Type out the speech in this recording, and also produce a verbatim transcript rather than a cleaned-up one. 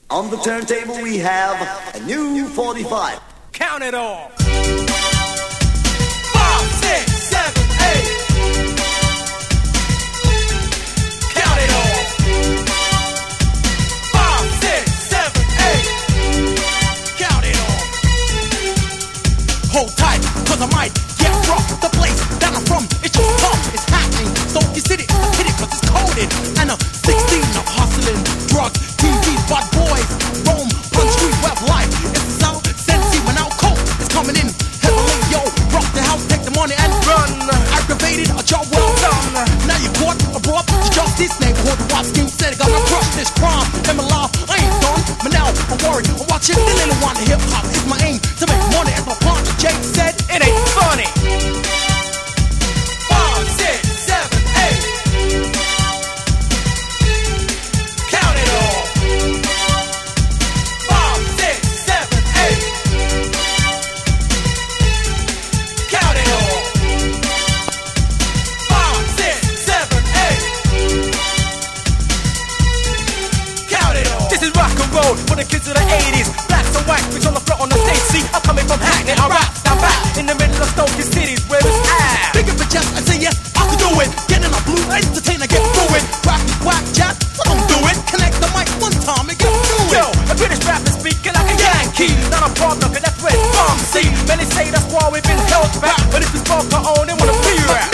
On the turntable we have a new forty-five. Count it all. Five, six, seven, eight. Count it all. Five, six, seven, eight. Count it all. Hold tight, cause I might get rough. The place that I'm from, it's just tough, it's happening. So you sit it, hit it cause it's coded. And I'm sixteen, I'm hustling drugs, T V, bad boys, roam on street web life. It's the South, Sensi, when out cold, it's coming in heavily, yo. Rock the house, take the money and run. Aggravated, a job well done. Now you caught, I brought to justice. Neighborhood watch scheme said, gonna crush this crime. In my life, I ain't done, but now I'm worried. I'm watching the little one, hip hop is my aim to make money. As my partner Jake said, it ain't funny. Five, six, seven, eight. Count it all. Five, six, seven, eight. Count it all. Five, six, seven, eight. Count it all. This is rock and roll for the kids of the eighties. Blacks and whites, bitch on the front on the stage. See, I'm coming from Hackney. I rap, down back in the middle of Stokey cities where it's at. Pick up a chest and say yes, I can do it. Get in a blue entertainer, get through it. Rock me, whack, chat, so don't do it. Connect the mic one time and get through it. Yo, a British rapper speaking like a Yankee. Not a problem, cause that's where it's from. See, many say that's why we've been held back. But if it's spoke our own, they wanna be rap.